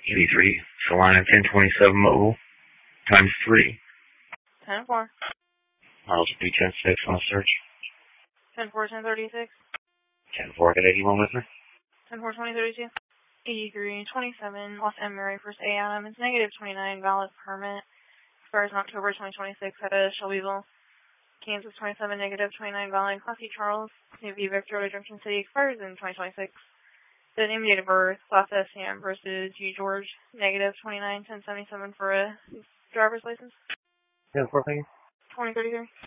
83, Salina 1027 mobile, times 3. 10-4. Miles will be 10-6 on the search. 10-4, 10-36. 10-4, got anyone with me? 10-4, 20-32. 83-27, Los Emery, First AM. It's negative 29, valid permit. Expires in October 2026 at a Shelbyville, Kansas 27, negative 29, valid. Class E Charles, Navy Victoria, Junction City, expires in 2026. The name, date of birth, Class S Sam versus U George, negative 29, 1077 for a driver's license. 10-4, thank you. 2033.